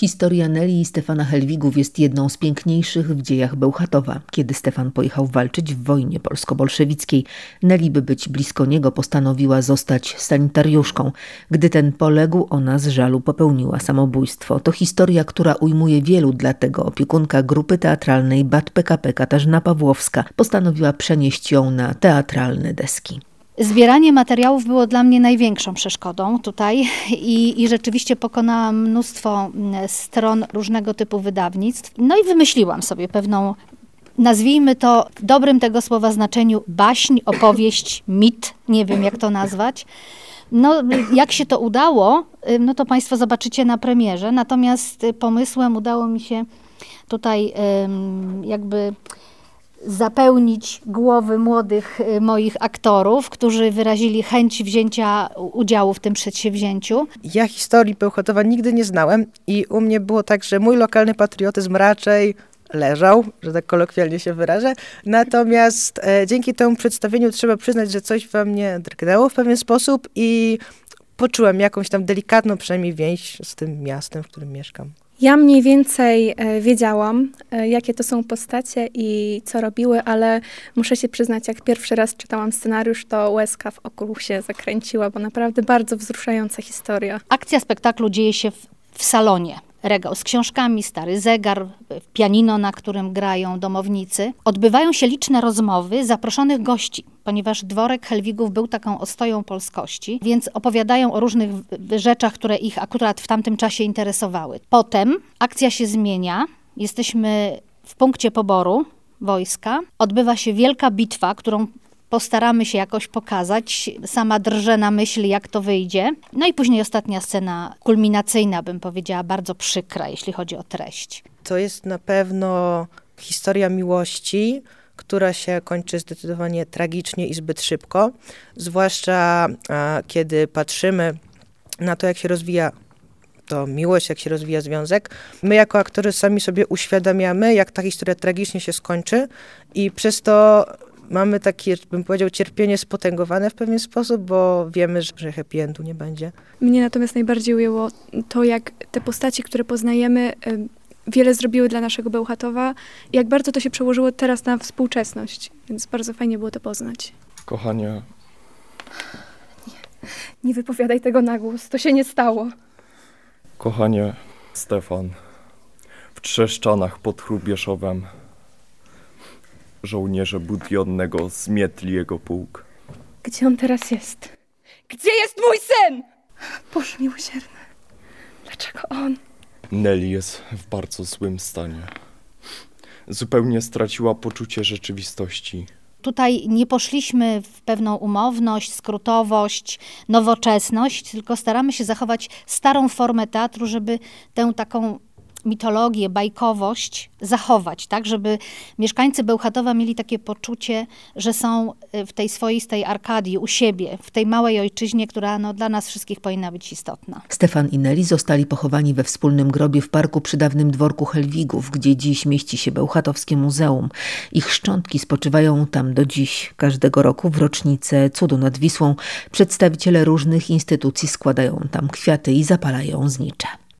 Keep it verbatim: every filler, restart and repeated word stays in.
Historia Neli i Stefana Helwigów jest jedną z piękniejszych w dziejach Bełchatowa. Kiedy Stefan pojechał walczyć w wojnie polsko-bolszewickiej, Neli, by być blisko niego, postanowiła zostać sanitariuszką. Gdy ten poległ, ona z żalu popełniła samobójstwo. To historia, która ujmuje wielu, dlatego opiekunka grupy teatralnej B A T P K P Katarzyna Pawłowska postanowiła przenieść ją na teatralne deski. Zbieranie materiałów było dla mnie największą przeszkodą tutaj i, i rzeczywiście pokonałam mnóstwo stron różnego typu wydawnictw. No i wymyśliłam sobie pewną, nazwijmy to w dobrym tego słowa znaczeniu, baśń, opowieść, mit, nie wiem jak to nazwać. No, jak się to udało, no to Państwo zobaczycie na premierze, natomiast pomysłem udało mi się tutaj jakby zapełnić głowy młodych moich aktorów, którzy wyrazili chęć wzięcia udziału w tym przedsięwzięciu. Ja historii Bełchatowa nigdy nie znałem i u mnie było tak, że mój lokalny patriotyzm raczej leżał, że tak kolokwialnie się wyrażę. Natomiast e, dzięki temu przedstawieniu trzeba przyznać, że coś we mnie drgnęło w pewien sposób i poczułem jakąś tam delikatną przynajmniej więź z tym miastem, w którym mieszkam. Ja mniej więcej e, wiedziałam, e, jakie to są postacie i co robiły, ale muszę się przyznać, jak pierwszy raz czytałam scenariusz, to łezka w oku się zakręciła, bo naprawdę bardzo wzruszająca historia. Akcja spektaklu dzieje się w, w salonie. Regał z książkami, stary zegar, pianino, na którym grają domownicy. Odbywają się liczne rozmowy zaproszonych gości, ponieważ dworek Helwigów był taką ostoją polskości, więc opowiadają o różnych rzeczach, które ich akurat w tamtym czasie interesowały. Potem akcja się zmienia, jesteśmy w punkcie poboru wojska, odbywa się wielka bitwa, którą postaramy się jakoś pokazać. Sama drżę na myśli, jak to wyjdzie. No i później ostatnia scena kulminacyjna, bym powiedziała, bardzo przykra, jeśli chodzi o treść. To jest na pewno historia miłości, która się kończy zdecydowanie tragicznie i zbyt szybko. Zwłaszcza a, kiedy patrzymy na to, jak się rozwija to miłość, jak się rozwija związek. My jako aktorzy sami sobie uświadamiamy, jak ta historia tragicznie się skończy i przez to mamy takie, bym powiedział, cierpienie spotęgowane w pewien sposób, bo wiemy, że happy endu nie będzie. Mnie natomiast najbardziej ujęło to, jak te postaci, które poznajemy, wiele zrobiły dla naszego Bełchatowa i jak bardzo to się przełożyło teraz na współczesność. Więc bardzo fajnie było to poznać. Kochanie. Nie, nie wypowiadaj tego na głos, to się nie stało. Kochanie, Stefan, w Trzeszczanach pod Hrubieszowem żołnierze Budionnego zmietli jego pułk. Gdzie on teraz jest? Gdzie jest mój syn? Boże miłosierny. Dlaczego on? Neli jest w bardzo złym stanie. Zupełnie straciła poczucie rzeczywistości. Tutaj nie poszliśmy w pewną umowność, skrótowość, nowoczesność, tylko staramy się zachować starą formę teatru, żeby tę taką mitologię, bajkowość zachować, tak, żeby mieszkańcy Bełchatowa mieli takie poczucie, że są w tej swoistej Arkadii, u siebie, w tej małej ojczyźnie, która no, dla nas wszystkich powinna być istotna. Stefan i Neli zostali pochowani we wspólnym grobie w parku przy dawnym dworku Helwigów, gdzie dziś mieści się Bełchatowskie Muzeum. Ich szczątki spoczywają tam do dziś. Każdego roku w rocznicę Cudu nad Wisłą przedstawiciele różnych instytucji składają tam kwiaty i zapalają znicze.